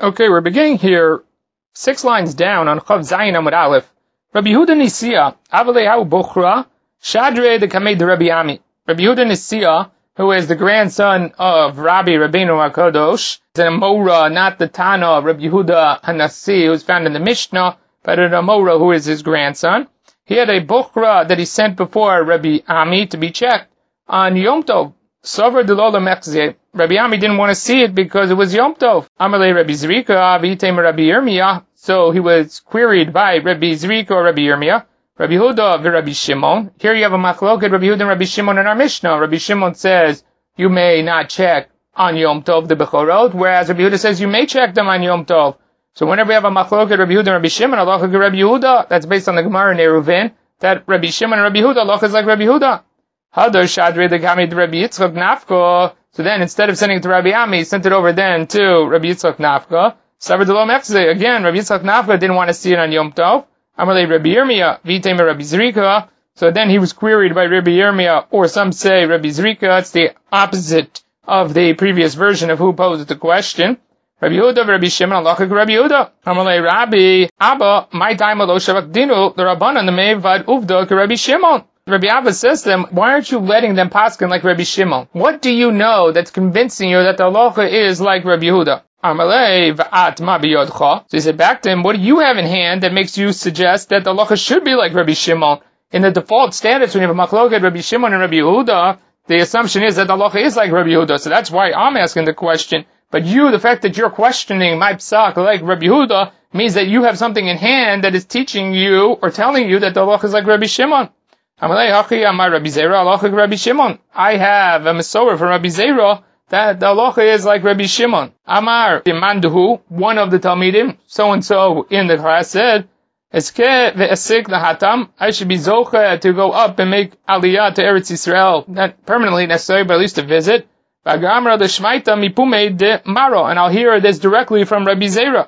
Okay, we're beginning here 6 lines down on Chav Zayin Amud Aleph. Rabbi Yehuda Nisia, Avalehu Bochra, Shadre the Kamei de Rabbi Ami. Rabbi Yehuda Nisia, who is the grandson of Rabbi Rabbeinu HaKadosh, is an Amora, not the Tana of Rabbi Yehuda Hanasi, who's found in the Mishnah, but an Amora who is his grandson. He had a Bochra that he sent before Rabbi Ami to be checked on Yom Tov. Sover Delola Mechze. Rabbi Ami didn't want to see it because it was Yom Tov. Amalei Rabbi Zrika, Avitem Rabbi Yirmiyah. So he was queried by Rabbi Zrika or Rabbi Yirmiyah. Rabbi Yehuda and Rabbi Shimon. Here you have a machloket, Rabbi Yehuda and Rabbi Shimon in our Mishnah. Rabbi Shimon says you may not check on Yom Tov the Bechorot, whereas Rabbi Yehuda says you may check them on Yom Tov. So whenever we have a machloket, Rabbi Yehuda and Rabbi Shimon, Allah Rabbi Yehuda, that's based on the Gemara in Eruvin, that Rabbi Shimon and Rabbi Yehuda, Allah is like Rabbi Yehuda. Hadar Shadre the Kamei Rabbi Yitzchak Nafka. So then, instead of sending it to Rabbi Ami, he sent it over then to Rabbi Yitzchak Nafka. Savar Delo Mechze. Again, Rabbi Yitzchak Nafka didn't want to see it on Yom Tov. Amalei Rabbi Yirmiyah, Vitem Rabbi Zrika. So then he was queried by Rabbi Yirmiyah, or some say Rabbi Zrika. It's the opposite of the previous version of who posed the question. Rabbi Yehuda, Rabbi Shimon, Allah Rabbi Yehuda. Amalei Rabbi Abba, my time Alo Shavak Dinu, the Rabbanan, the Mevad Uvda, Rabbi Shimon. Rabbi Abba says to them, why aren't you letting them paskin like Rabbi Shimon? What do you know that's convincing you that the halacha is like Rabbi Yehuda? Amalei v'at ma biyodcha. So he said back to him, what do you have in hand that makes you suggest that the halacha should be like Rabbi Shimon? In the default status, when you have a machloket Rabbi Shimon and Rabbi Yehuda, the assumption is that the halacha is like Rabbi Yehuda. So that's why I'm asking the question. But you, the fact that you're questioning my psak like Rabbi Yehuda, means that you have something in hand that is teaching you or telling you that the halacha is like Rabbi Shimon. I have a Mesorah from Rabbi Zera that the halacha is like Rabbi Shimon. Amar Imanduhu, one of the Talmidim, so and so in the class said, I should be zoche to go up and make aliyah to Eretz Yisrael, not permanently necessary, but at least to visit. And I'll hear this directly from Rabbi Zera.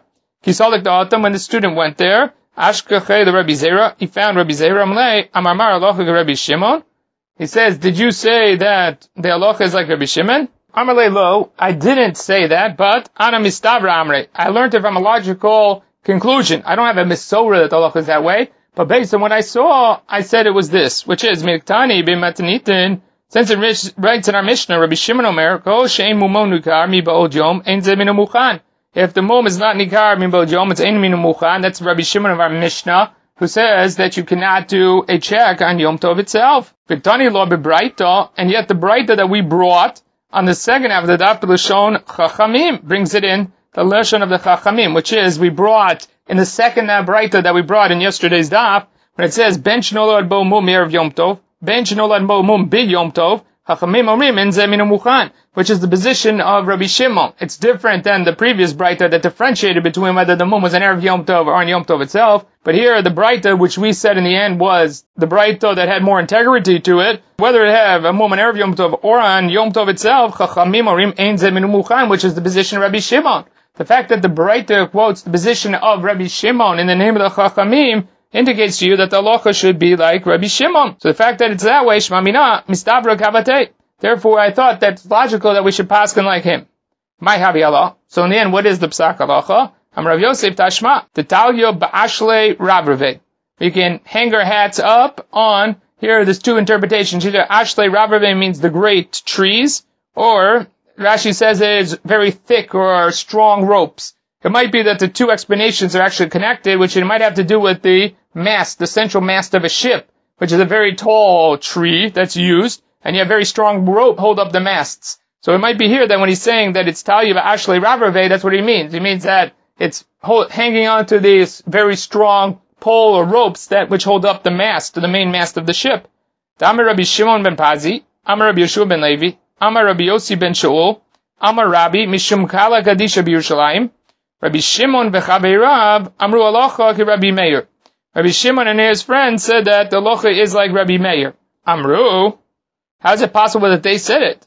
When the student went there, Ashkechei the Rabbi Zera, he found Rabbi Zera, Amar Alocha Rabbi Shimon. He says, did you say that the halacha is like Rabbi Shimon? Amarle lo, I didn't say that, but Ana Mistavra Amre. I learned it from a logical conclusion. I don't have a Mesorah that the halacha is that way, but based on what I saw, I said it was this, which is, Miktani b'matanitin, since it writes in our Mishnah, Rabbi Shimon Omer, Ko she'en mumon nukar mi ba'od yom, ein ze minu muchan. If the mum is not nikar min ba'od yom, it's ein minu muchan. That's Rabbi Shimon of our Mishnah, who says that you cannot do a check on Yom Tov itself. Viktani lo bebraita, and yet the braita that we brought on the second half of the daf, the Lashon Chachamim, brings it in the Lashon of the Chachamim, which is we brought in the second braita that we brought in yesterday's daf, when it says Ben shenolad bo mum erev Yom Tov, Ben shenolad bo mum big Yom Tov, Chachamim omrim en ze minu muchan, which is the position of Rabbi Shimon. It's different than the previous braita that differentiated between whether the mum was an erev Yom Tov or on Yom Tov itself. But here, the braita, which we said in the end was the braita that had more integrity to it, whether it have a mum on erev Yom Tov or on Yom Tov itself, Chachamim omrim en ze minu muchan, which is the position of Rabbi Shimon. The fact that the braita quotes the position of Rabbi Shimon in the name of the Chachamim indicates to you that the halacha should be like Rabbi Shimon. So the fact that it's that way, Shmamina, Mistavra Kavatei. Therefore, I thought that's logical that we should paskin like him. My Havi Allah. So in the end, what is the psak halacha? I'm Rav Yosef Tashma. Tetalyo ba'ashle rabrave. We can hang our hats up on, here there's two interpretations. Either ashle rabrave means the great trees, or Rashi says it's very thick or strong ropes. It might be that the two explanations are actually connected, which it might have to do with the mast, the central mast of a ship, which is a very tall tree that's used, and you have very strong rope hold up the masts. So it might be here that when he's saying that it's Talya Ashley Ravrave, that's what he means. He means that it's hanging onto these very strong pole or ropes which hold up the mast, the main mast of the ship. Amar Rabbi Shimon ben Pazi, Amar Rabbi Yeshua ben Levi, Amar Rabbi Yossi ben Shaul, Amar Rabbi Mishum Kala Kadisha b'Yerushalayim, Rabbi Shimon v'chaveirav Amru Alocha ki Rabbi Meir. Rabbi Shimon and his friends said that the halacha is like Rabbi Meir. Amru, how is it possible that they said it?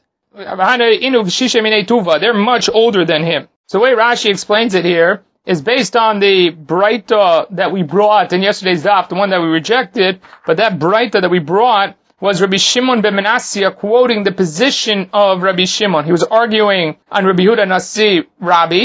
They're much older than him. So the way Rashi explains it here is based on the braita that we brought in yesterday's daf, the one that we rejected, but that braita that we brought was Rabbi Shimon ben Manasseh quoting the position of Rabbi Shimon. He was arguing on Rabbi Yehuda Nasi Rabbi,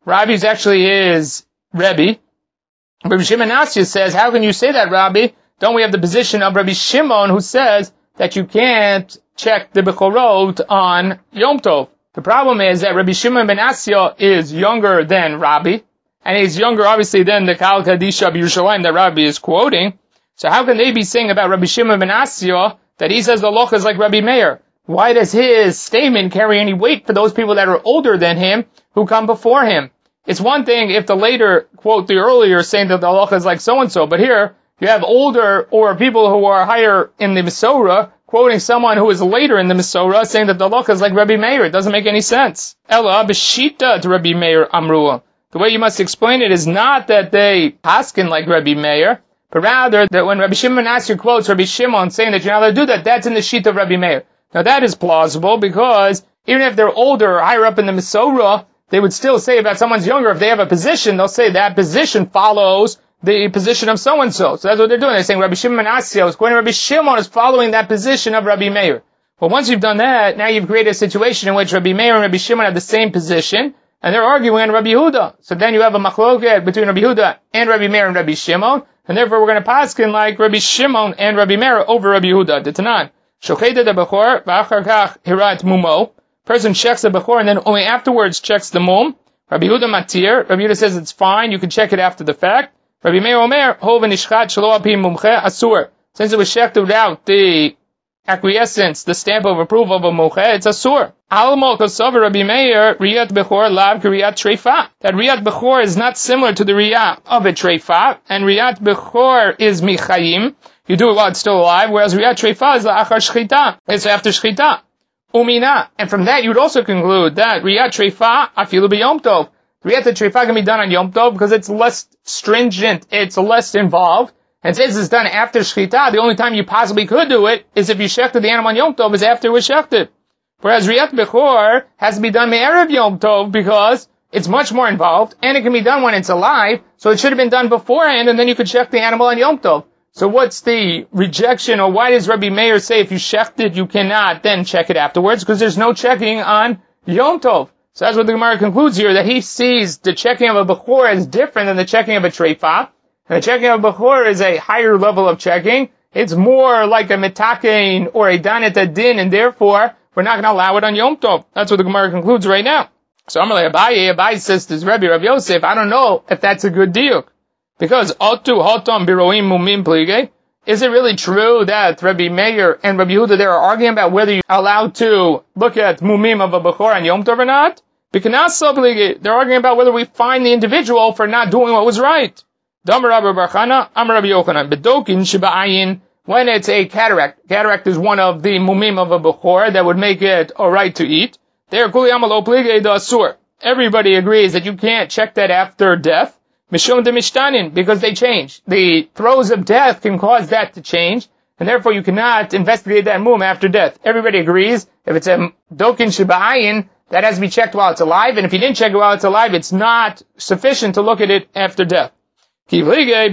Rabbi's actually is Rebbe. Rabbi Shimon Asya says, how can you say that, Rabbi? Don't we have the position of Rabbi Shimon who says that you can't check the Bechorot on Yom Tov? The problem is that Rabbi Shimon ben Asya is younger than Rabbi, and he's younger obviously than the Kal Kadisha B'Yerushalayim that Rabbi is quoting. So how can they be saying about Rabbi Shimon ben Asya that he says the halacha is like Rabbi Meir? Why does his statement carry any weight for those people that are older than him who come before him? It's one thing if the later quote the earlier saying that the halacha is like so-and-so, but here you have older or people who are higher in the Masorah quoting someone who is later in the Masorah saying that the halacha is like Rabbi Meir. It doesn't make any sense. Ella b'shita to Rabbi Meir amrua. The way you must explain it is not that they paskin like Rabbi Meir, but rather that when Rabbi Shimon Asya quotes Rabbi Shimon saying that you're not allowed to do that, that's in the sheet of Rabbi Meir. Now that is plausible because even if they're older or higher up in the Masorah, they would still say about someone's younger, if they have a position, they'll say that position follows the position of so-and-so. So that's what they're doing. They're saying Rabbi Shimon Asya is quoting Rabbi Shimon is following that position of Rabbi Meir. Well, once you've done that, now you've created a situation in which Rabbi Meir and Rabbi Shimon have the same position, and they're arguing on Rabbi Yehuda. So then you have a machloket between Rabbi Yehuda and Rabbi Meir and Rabbi Shimon, and therefore we're going to paskin like Rabbi Shimon and Rabbi Meir over Rabbi Yehuda. The Tanan. Shocheda de Bechor, v'achar kach hirat mumo. Person checks the Bechor and then only afterwards checks the mum. Rabbi Yehuda matir. Rabbi Yehuda says it's fine, you can check it after the fact. Rabbi Meir Omer, hov v'nishchat shelo al pi mumche asur. Since it was checked without the acquiescence, the stamp of approval of a mumche, it's asur. Almo kosover Rabbi Meir, riyat Bechor lav riyat treifa. That riyat Bechor is not similar to the riyat of a treifa, and riyat Bechor is michayim. You do it while it's still alive, whereas riyat treifa is la'achar shchita. It's after shchita. Umina. And from that, you would also conclude that Riyat Treifa, afilu b'Yom Tov. Riyat Treifa can be done on Yom Tov because it's less stringent, it's less involved. And since it's done after Shechita, the only time you possibly could do it is if you shechted the animal on Yom Tov, is after it was shechted. Whereas Riyat Bechor has to be done Me'erev Yom Tov because it's much more involved, and it can be done when it's alive, so it should have been done beforehand, and then you could shech the animal on Yom Tov. So what's the rejection, or why does Rabbi Meir say if you shecht it, you cannot then check it afterwards? Because there's no checking on Yom Tov. So that's what the Gemara concludes here, that he sees the checking of a Bechor as different than the checking of a Treifa. And the checking of a Bechor is a higher level of checking. It's more like a Metakein or a Danet Adin, and therefore, we're not going to allow it on Yom Tov. That's what the Gemara concludes right now. So Amalei Abaye says to Rabbi Rav Yosef, I don't know if that's a good deal. Because Otu Hotam Biroim Mumim Plige, is it really true that Rabbi Meir and Rabbi Yehuda there are arguing about whether you're allowed to look at Mumim of a Bechor on Yom Tov or not? Because they're arguing about whether we fine the individual for not doing what was right. Damar Rabbi Barchana, Amar Rabbi Yochanan, Bedokin Shiba'ayin, when it's a cataract. Cataract is one of the Mumim of a Bechor that would make it alright to eat. There, Kuli Amalo Plige the Asur. Everybody agrees that you can't check that after death. Mishum de Mishtanin, because they change. The throes of death can cause that to change, and therefore you cannot investigate that mum after death. Everybody agrees, if it's a dokin shiba'ayin, that has to be checked while it's alive, and if you didn't check it while it's alive, it's not sufficient to look at it after death. Regular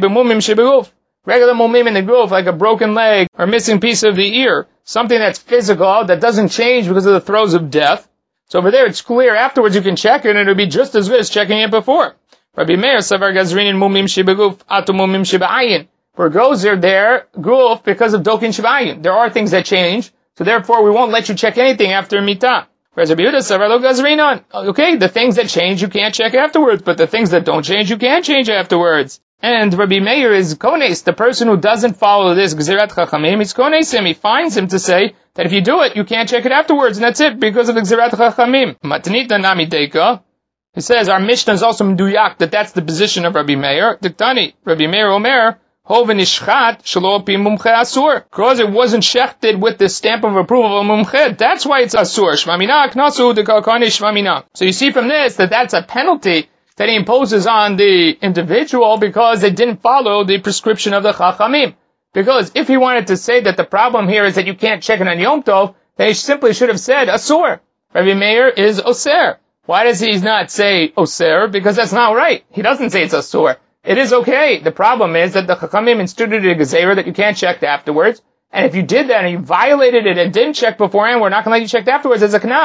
mumim in the guf, like a broken leg, or missing piece of the ear, something that's physical, that doesn't change because of the throes of death. So over there it's clear, afterwards you can check it, and it'll be just as good as checking it before. Rabbi Meir savar gazrinin mumim shebeguf atu mumim sheba'ayin. Where gozer there guf because of dokin sheba'ayin. There are things that change, so therefore we won't let you check anything after mitah. Whereas Rabbi Yehuda savar lo gazrinon. Okay, the things that change you can't check afterwards, but the things that don't change you can change afterwards. And Rabbi Meir is kones, the person who doesn't follow this gzerat chachamim, he's kones him. He finds him to say that if you do it, you can't check it afterwards, and that's it because of the gzerat chachamim. Matnita nami deika. He says, our Mishnah is also mduyak, that that's the position of Rabbi Meir. Diktani, Rabbi Meir Omer, hoven ishchat, shelo pi mumche asur. Because it wasn't shechted with the stamp of approval of mumche, that's why it's asur. Shmamina, knasu, dekalkani shmamina. So you see from this that that's a penalty that he imposes on the individual because they didn't follow the prescription of the Chachamim. Because if he wanted to say that the problem here is that you can't check it on Yom Tov, then he simply should have said asur. Rabbi Meir is oser. Why does he not say oser? Because that's not right. He doesn't say it's asur. It is okay. The problem is that the Chachamim instituted a gezerah that you can't check afterwards. And if you did that and you violated it and didn't check beforehand, we're not going to let you check afterwards as a knas.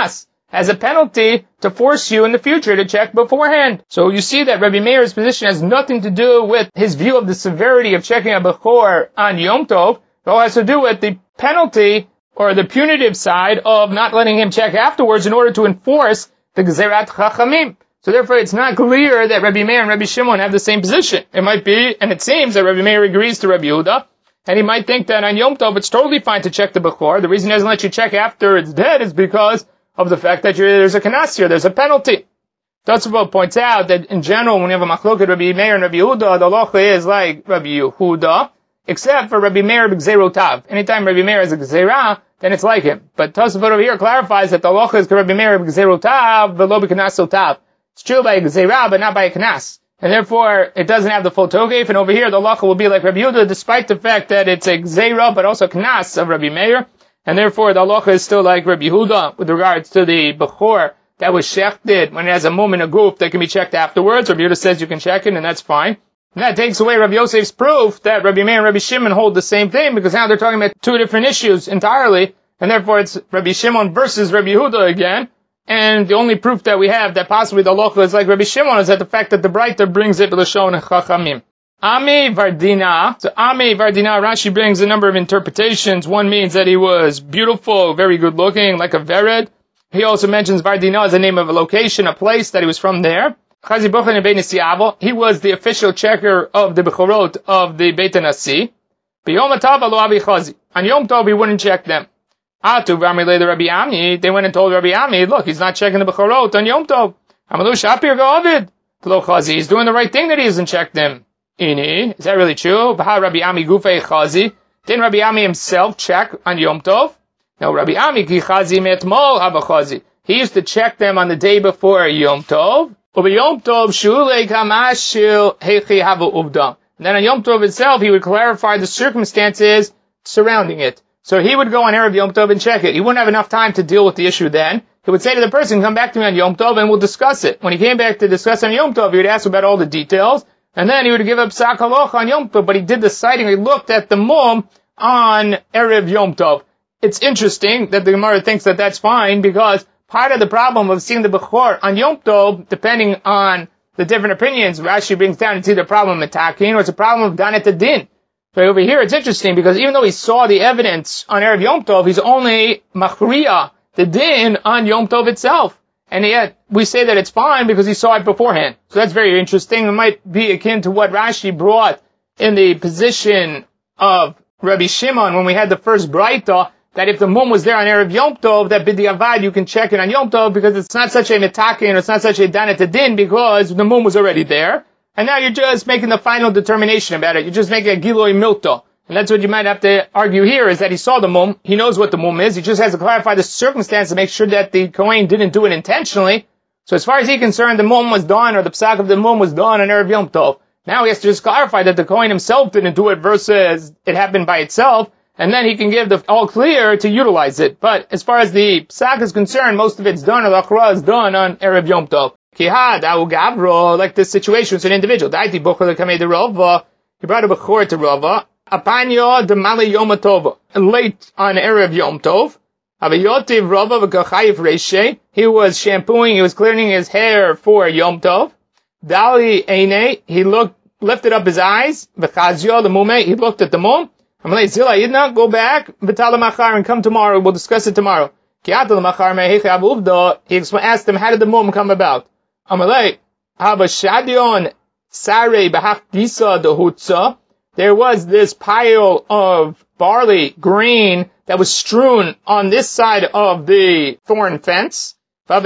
as a penalty to force you in the future to check beforehand. So you see that Rabbi Meir's position has nothing to do with his view of the severity of checking a Bechor on Yom Tov. It all has to do with the penalty or the punitive side of not letting him check afterwards in order to enforce the Gezerat Chachamim. So therefore it's not clear that Rabbi Meir and Rabbi Shimon have the same position. It might be, and it seems that Rabbi Meir agrees to Rabbi Yehuda, and he might think that on Yom Tov it's totally fine to check the Bechor. The reason he doesn't let you check after it's dead is because of the fact that there's a kanas here, there's a penalty. Tosafot points out that in general, when you have a machloket Rabbi Meir and Rabbi Yehuda, the halacha is like Rabbi Yehuda, except for Rabbi Meir b'gzerotav. Anytime Rabbi Meir has a gzerah, then it's like him. But Tosafot over here clarifies that the halacha is Rabbi Meir b'gzerotav, v'lo b'kanasotav. It's true by a gzerah, but not by a kanas. And therefore, it doesn't have the full togef, and over here the halacha will be like Rabbi Yehuda, despite the fact that it's a gzerah, but also kanas of Rabbi Meir. And therefore, the halacha is still like Rabbi Yehuda with regards to the Bechor that was shechted when it has a mum in a goof that can be checked afterwards. Rabbi Yehuda says you can check it, and that's fine. And that takes away Rabbi Yosef's proof that Rabbi Meir and Rabbi Shimon hold the same thing, because now they're talking about two different issues entirely, and therefore it's Rabbi Shimon versus Rabbi Yehuda again. And the only proof that we have that possibly the halacha is like Rabbi Shimon is that the fact that the Breita brings it l'shon chachamim. Ami Vardina. So Ami Vardina, Rashi brings a number of interpretations. One means that he was beautiful, very good looking, like a vered. He also mentions Vardina as the name of a location, a place that he was from there. Chazi Bochanan ben Nisiavo. He was the official checker of the Bechorot of the Beit HaNasi. B'yom HaTov lo avi chazi. On Yom Tov he wouldn't check them. Atu v'amrilei the Rabbi Ami. They went and told Rabbi Ami, look, he's not checking the Bechorot on Yom Tov. Amalu Shapir Go'avid. Lo chazi. He's doing the right thing that he doesn't check them. Ini, is that really true? V'ha Rabbi Ami gufei chazi. Didn't Rabbi Ami himself check on Yom Tov? No, Rabbi Ami ki chazi metmol haba chazi. He used to check them on the day before Yom Tov. Ubi Yom Tov shulei kamashil hechi hava uvda. And then on Yom Tov itself, he would clarify the circumstances surrounding it. So he would go on Erev Yom Tov and check it. He wouldn't have enough time to deal with the issue then. He would say to the person, come back to me on Yom Tov and we'll discuss it. When he came back to discuss on Yom Tov, he would ask about all the details. And then he would give up Psak Halacha on Yom Tov, but he did the citing, he looked at the mum on Erev Yom Tov. It's interesting that the Gemara thinks that that's fine, because part of the problem of seeing the Bechor on Yom Tov, depending on the different opinions, Rashi brings down, it's either a problem of Metakin or it's a problem of Danet Adin. So over here it's interesting, because even though he saw the evidence on Erev Yom Tov, he's only Machriya, the Din, on Yom Tov itself. And yet, we say that it's fine because he saw it beforehand. So that's very interesting. It might be akin to what Rashi brought in the position of Rabbi Shimon when we had the first Breita, that if the mum was there on Erev Yom Tov, that b'diavad you can check it on Yom Tov, because it's not such a metakin, it's not such a danet adin, because the mum was already there. And now you're just making the final determination about it. You're just making a giloi milto. And that's what you might have to argue here, is that he saw the mum, he knows what the mum is, he just has to clarify the circumstance to make sure that the Kohen didn't do it intentionally. So as far as he's concerned, the mum was done, or the psak of the mum was done on Erev Yom Tov. Now he has to just clarify that the Kohen himself didn't do it versus it happened by itself, and then he can give the all clear to utilize it. But as far as the psak is concerned, most of it's done, or the akhra is done on Erev Yom Tov. Kihad, au gavro, like this situation, it's an individual. Daiti bochor lekamei de Rava, he brought a bechor to Rava. Apanyo de Mali Yom Tov, late on Erev Yom Tov. Avayotiv Rava v'kachayiv reshe. He was shampooing, he was cleaning his hair for Yom Tov. Dali Eine, he lifted up his eyes. V'chazio the mume, he looked at the mum. Amalei Zila Yidna, go back. V'tala machar, and come tomorrow, we'll discuss it tomorrow. Ki'atal machar me'hechi avuvda, he asked him, how did the mum come about? Amalei, Habashadion Sare b'hach disa de hutza. There was this pile of barley, green, that was strewn on this side of the thorn fence. And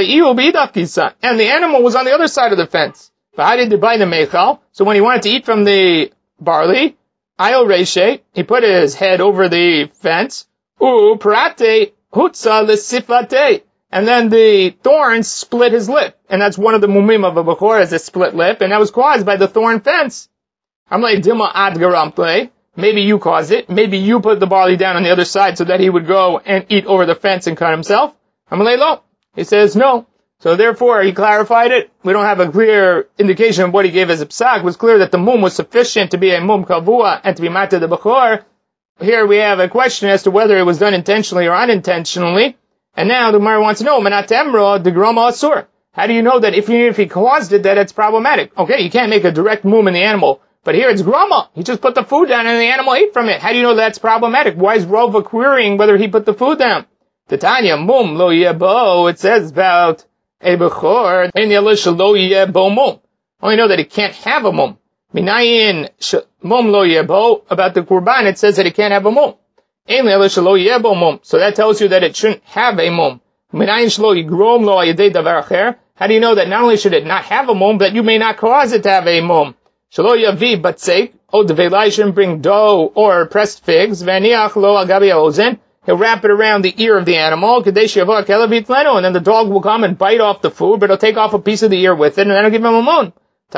the animal was on the other side of the fence. So when he wanted to eat from the barley, he put his head over the fence. And then the thorns split his lip. And that's one of the mumim of a bechor, as a split lip. And that was caused by the thorn fence. I'm like, Dilma ad garample. Maybe you caused it. Maybe you put the barley down on the other side so that he would go and eat over the fence and cut himself. I'm like, lo. He says no. So therefore, he clarified it. We don't have a clear indication of what he gave as a psak. It was clear that the mum was sufficient to be a mum kavua and to be mata the bechor. Here we have a question as to whether it was done intentionally or unintentionally. And now the Gemara wants to know, Manatemra, the Groma Asur. How do you know that even if he caused it, that it's problematic? Okay, you can't make a direct mum in the animal, but here it's Groma. He just put the food down and the animal ate from it. How do you know that's problematic? Why is Rova querying whether he put the food down? Titania, mum lo yebo, it says about a bechor, lo yebo mum. Only know that it can't have a mum. Minayin mum lo yebo, about the Qurban, it says that it can't have a mum. So that tells you that it shouldn't have a mum. How do you know that not only should it not have a mum, but you may not cause it to have a mum? You shouldn't bring dough or pressed figs. He'll wrap it around the ear of the animal, and then the dog will come and bite off the food, but it'll take off a piece of the ear with it, and then it'll give him a mum.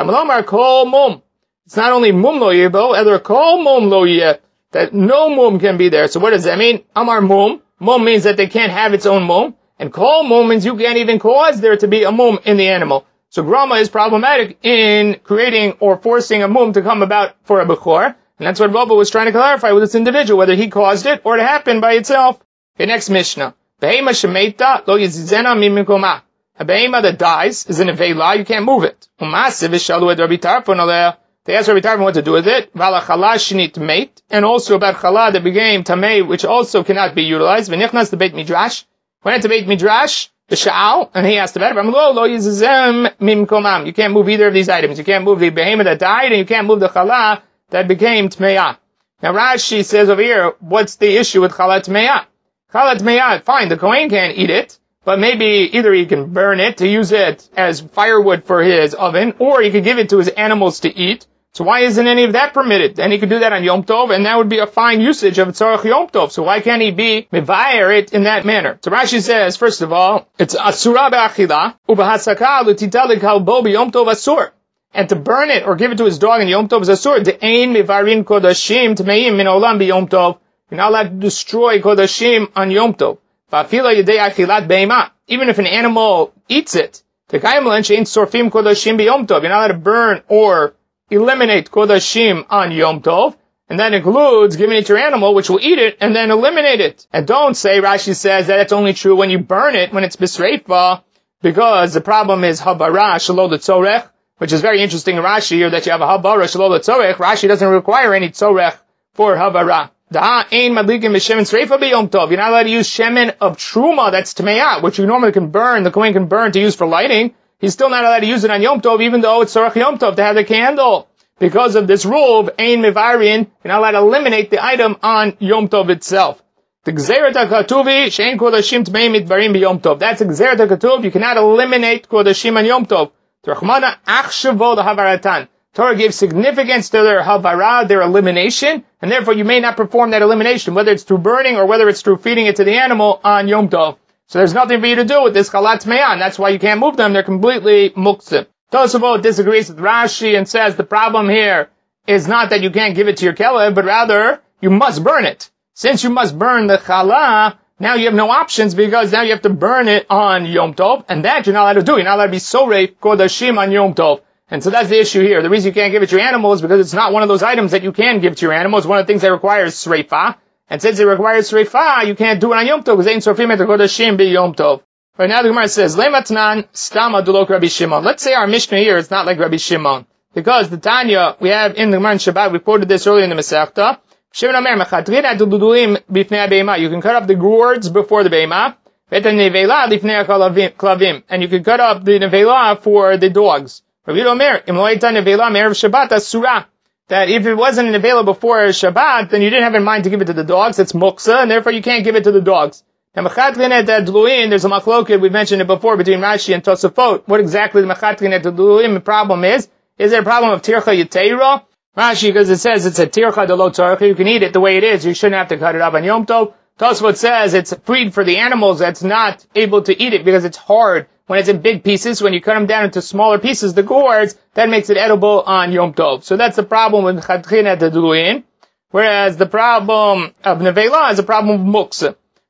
It's not only mum lo yebo, either kol mum lo yeh, that no mum can be there. So what does that mean? Amar mum. Mum means that they can't have its own mum. And kol mum means you can't even cause there to be a mum in the animal. So grama is problematic in creating or forcing a mum to come about for a bechor. And that's what Rabba was trying to clarify with this individual, whether he caused it or it happened by itself. Okay, next Mishnah. Behema shemeita lo yizizena mimikoma. A behema that dies is in a veila, you can't move it. Umasiv ishalu ed Rabbi Tarfon aleh. They asked Rabbi Tarfon what to do with it. Vala chala shinit mate. And also about chala that became tamei, which also cannot be utilized. V'nichnas the Beit Midrash. Went into Beit Midrash, the Sha'al, and he asked about it. Lo yizizem mimkomam. You can't move either of these items. You can't move the behemoth that died, and you can't move the chala that became tmeya. Now Rashi says over here, what's the issue with chala tmeya? Chala tmeya, fine, the Kohen can't eat it, but maybe either he can burn it to use it as firewood for his oven, or he could give it to his animals to eat. So why isn't any of that permitted? Then he could do that on Yom Tov, and that would be a fine usage of Tzarech Yom Tov. So why can't he be mevayer it in that manner? So Rashi says, first of all, it's asura be'achila, ubahasaka l'tita l'kalbo b'Yom Tov asur. And to burn it or give it to his dog in Yom Tov is asur. De'ein mevarin kodashim tmeim min olam b'Yom Tov. You're not allowed to destroy kodashim on Yom Tov. Va'afila yedei achilat be'ema. Even if an animal eats it, t'kayim l'en she'in sorfim kodashim b'Yom Tov. You're not allowed to burn or eliminate kodashim on Yom Tov, and that includes giving it to your animal, which will eat it, and then eliminate it. And don't say, Rashi says, that it's only true when you burn it, when it's bisreifa, because the problem is habara shelo l'tzorech, which is very interesting in Rashi here, that you have a habara shelo l'tzorech. Rashi doesn't require any tzorech for habara. Da'a ein madlikim b'shemen sreifa b'Yom Tov. You're not allowed to use shemen of truma, that's tmeya, which you normally can burn, the Kohen can burn to use for lighting. He's still not allowed to use it on Yom Tov, even though it's Tzarech Yom Tov to have the candle. Because of this rule of Ein Mevarin, you're not allowed to eliminate the item on Yom Tov itself. The Gzeret HaKatuvi, Shein Kodashim Tmeim Mitvarim b'Yom Tov. That's a Gzeret HaKatuv, you cannot eliminate Kodashim on Yom Tov. T'Rachmana Achshavol Havaratan. Torah gives significance to their Havara, their elimination, and therefore you may not perform that elimination, whether it's through burning or whether it's through feeding it to the animal on Yom Tov. So there's nothing for you to do with this chalat me'an. That's why you can't move them. They're completely muktzim. Tosafot disagrees with Rashi and says the problem here is not that you can't give it to your kelev, but rather you must burn it. Since you must burn the chala, now you have no options because now you have to burn it on Yom Tov, and that you're not allowed to do. You're not allowed to be sorei kodashim on Yom Tov. And so that's the issue here. The reason you can't give it to your animal is because it's not one of those items that you can give to your animal. It's one of the things that requires sreifa. And since it requires sreifa, you can't do it on Yom Tov because ain't sorfim et kodashim be Yom Tov. Right now the Gemara says, Lematnan stama dulok Rabbi Shimon. Let's say our Mishnah here is not like Rabbi Shimon. Because the Tanya, we have in the Gemara in Shabbat, we quoted this earlier in the Masechta. Shimon Omer, mechatrin adudulim bifnei beima. You can cut up the gourds before the beima. Vet nevela lifnei klavim. And you can cut up the nevela for the dogs. Rabbi Omer, im lo eita nevela me'erev Shabbat asura. That if it wasn't available before Shabbat, then you didn't have in mind to give it to the dogs. It's muksa, and therefore you can't give it to the dogs. Now, mechatrin et dluin, there's a machloket, we've mentioned it before, between Rashi and Tosafot. What exactly the mechatrin et dluin problem is? Is there a problem of tircha yiteira? Rashi, because it says it's a tircha de lo tzarcha, you can eat it the way it is, you shouldn't have to cut it up on Yom Tov. Tosafot says it's freed for the animals that's not able to eat it because it's hard. When it's in big pieces, when you cut them down into smaller pieces, the gourds, that makes it edible on Yom Tov. So that's the problem with mechatrin et dluin. Whereas the problem of nevela is a problem of muksa.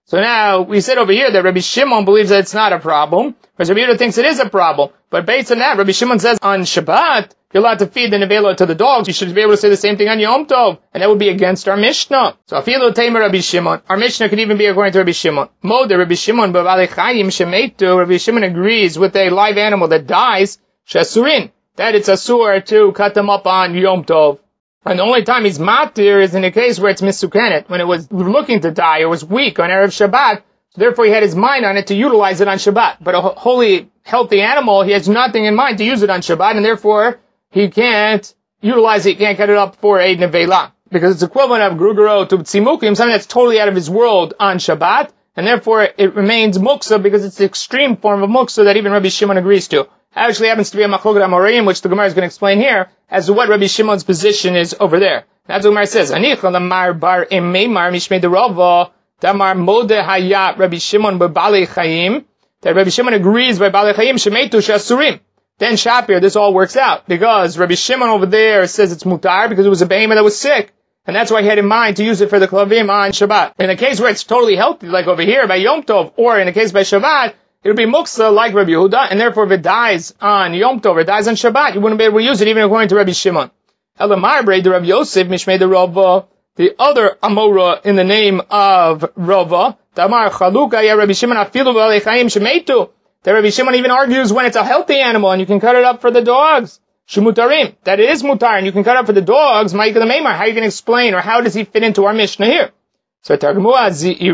So now, we said over here that Rabbi Shimon believes that it's not a problem, whereas Rabbi Yehuda thinks it is a problem. But based on that, Rabbi Shimon says on Shabbat, you're allowed to feed the nevela to the dogs. You should be able to say the same thing on Yom Tov, and that would be against our Mishnah. So afilu tamer Rabbi Shimon. Our Mishnah could even be according to Rabbi Shimon. Mode Rabbi Shimon b'balei chayim shemetu. Rabbi Shimon agrees with a live animal that dies, shesurin, that it's asur to cut them up on Yom Tov. And the only time he's matir is in the case where it's misukenet, when it was looking to die or was weak on Erev Shabbat. So therefore he had his mind on it to utilize it on Shabbat. But a holy, healthy animal, he has nothing in mind to use it on Shabbat, and therefore he can't utilize it, he can't cut it up for a nevela. Because it's equivalent of grugaro to tzimukim, something that's totally out of his world on Shabbat, and therefore it remains muksa because it's the extreme form of muksa that even Rabbi Shimon agrees to. Actually happens to be a machloket amoraim, which the Gemara is going to explain here, as to what Rabbi Shimon's position is over there. That's what the Gemara says. Anich lamar bar emeimar mishmei derava damar mode hayat Rabbi Shimon b'balei chayim, that Rabbi Shimon agrees by balei chayim shemetu shasurim. Then Shapir, this all works out, because Rabbi Shimon over there says it's mutar because it was a behemoth that was sick, and that's why he had in mind to use it for the klavim on Shabbat. In a case where it's totally healthy, like over here by Yom Tov, or in a case by Shabbat, it would be muksa like Rabbi Yehuda, and therefore if it dies on Yom Tov or it dies on Shabbat, you wouldn't be able to use it even according to Rabbi Shimon. Elamar brei de Rabbi Yosef mishmei de Rava, the other Amora in the name of Rava, Damar Chaluka ya Rabbi Shimon afilu b'alei chayim shemetu. That Rabbi Shimon even argues when it's a healthy animal and you can cut it up for the dogs. Shemutarim, that it is mutar and you can cut it up for the dogs. Ma'ika the Meimar, how are you going to explain, or how does he fit into our Mishnah here? So Targumua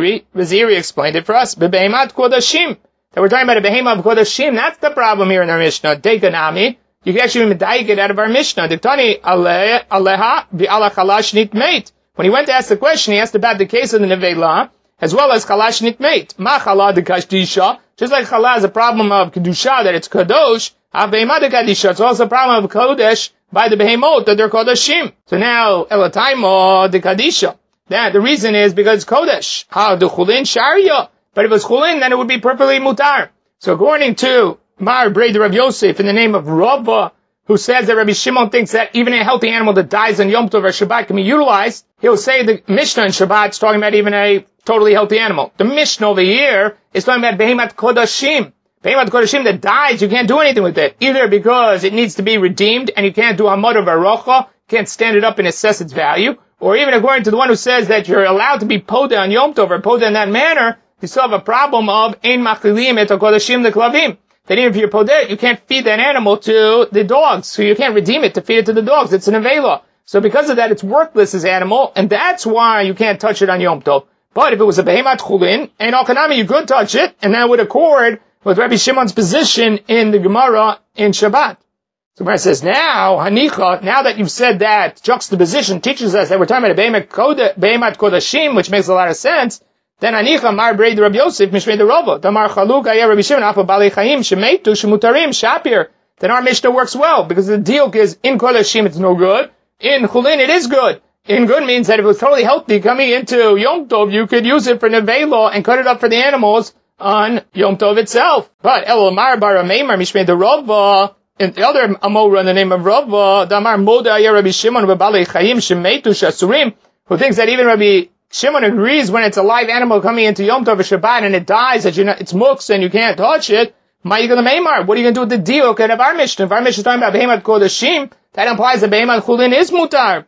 Ziri explained it for us. Bebeimat kodashim. That we're talking about a behemah of kodashim. That's the problem here in our Mishnah. Dekanami. You can actually medayik it out of our Mishnah. Diktani aleha bi'ala chalash nitmeit. When he went to ask the question, he asked about the case of the nevela, as well as chalash nitmeit. Ma chala de kashdisha. Just like chala is a problem of kedusha, that it's kadosh, behemah de kadisha. It's also a problem of kodesh by the behemot, that they're kodashim. So now, elataimo de kadisha. That the reason is because it's kodesh. Ha de chulin sharia. But if it's chulin, then it would be perfectly mutar. So according to Mar Brei de Rabbi Yosef, in the name of Rava, who says that Rabbi Shimon thinks that even a healthy animal that dies on Yom Tov or Shabbat can be utilized, he'll say the Mishnah in Shabbat is talking about even a totally healthy animal. The Mishnah over here is talking about Behemat Kodashim. Behemat Kodashim that dies, you can't do anything with it. Either because it needs to be redeemed and you can't do Hamad of Arocha, can't stand it up and assess its value, or even according to the one who says that you're allowed to be Poda on Yom Tov or Poda in that manner, you still have a problem of Ein Machilim et Kodashim the Klavim. That even if you're Poda, you can't feed that animal to the dogs, so you can't redeem it to feed it to the dogs. It's an Avela. So because of that, it's worthless as animal, and that's why you can't touch it on Yom Tov. But if it was a Behemat Chulin, and Al Kanami, you could touch it, and that would accord with Rabbi Shimon's position in the Gemara in Shabbat. So Gemara says, now, Hanicha, now that you've said that, juxtaposition teaches us that we're talking about a Behemat Kodashim, which makes a lot of sense, then Hanicha, Mar Brei de Rabbi Yosef, Mishmei de Rava, Damar Chaluka, Ya Rabbi Shimon, Apa Balei Chayim, Shemetu, Shemutarim, Shapir. Then our Mishnah works well, because the deal is, in Kodashim it's no good, in Chulin it is good. In good means that if it was totally healthy coming into Yom Tov, you could use it for Nevela and cut it up for the animals on Yom Tov itself. But Elamar Bar Ameimar Mishmei de Rava, and the other Amora in the name of Rava, Damar Moda Ya Rabbi Shimon, Balei Chayim, Shemetu, Shasurim, who thinks that even Rabbi Shimon agrees when it's a live animal coming into Yom Tov or Shabbat and it dies, that it's muks and you can't touch it. What are you going to do with the deal of our Mishnah? If our Mishnah is talking about Behemat Kodashim, that implies that Behemat Chulin is mutar.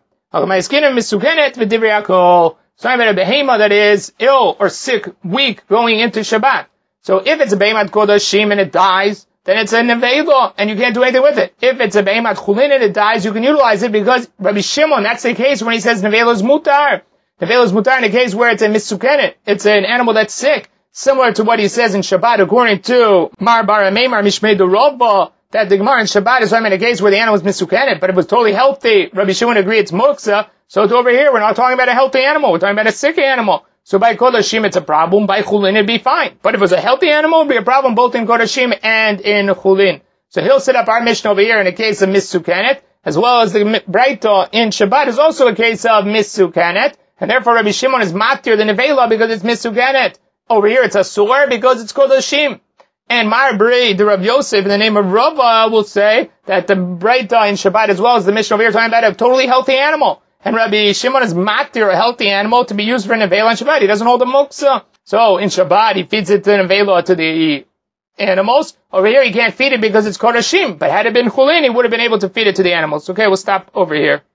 It's talking about a behemah that is ill or sick, weak, going into Shabbat. So if it's a Behemat Kodashim and it dies, then it's a nevela, and you can't do anything with it. If it's a Behemat Chulin and it dies, you can utilize it, because Rabbi Shimon, that's the case when he says nevela is mutar. Nevela is mutar in a case where it's a misukenet. It's an animal that's sick. Similar to what he says in Shabbat, according to Mar Bar Ameimar Mishmei de Rava, that the Gemara in Shabbat is in a case where the animal is misukenet, but it was totally healthy. Rabbi Shimon agreed it's muksa. So it's over here, we're not talking about a healthy animal, we're talking about a sick animal. So by Kodashim it's a problem, by Chulin it'd be fine. But if it was a healthy animal, it'd be a problem both in Kodashim and in Chulin. So he'll set up our Mishnah over here in a case of misukenet, as well as the Breita in Shabbat is also a case of misukenet. And therefore Rabbi Shimon is matir the nevela because it's misukenet. Over here it's asur because it's kodashim. And Mar Brei the Rabbi Yosef in the name of Rava will say that the Breita in Shabbat as well as the Mishnah over here talking about a totally healthy animal. And Rabbi Shimon is matir a healthy animal to be used for nevela in Shabbat. He doesn't hold the muksa. So in Shabbat, he feeds it to the nevela, to the animals. Over here, he can't feed it because it's kodashim. But had it been chulin, he would have been able to feed it to the animals. Okay, we'll stop over here.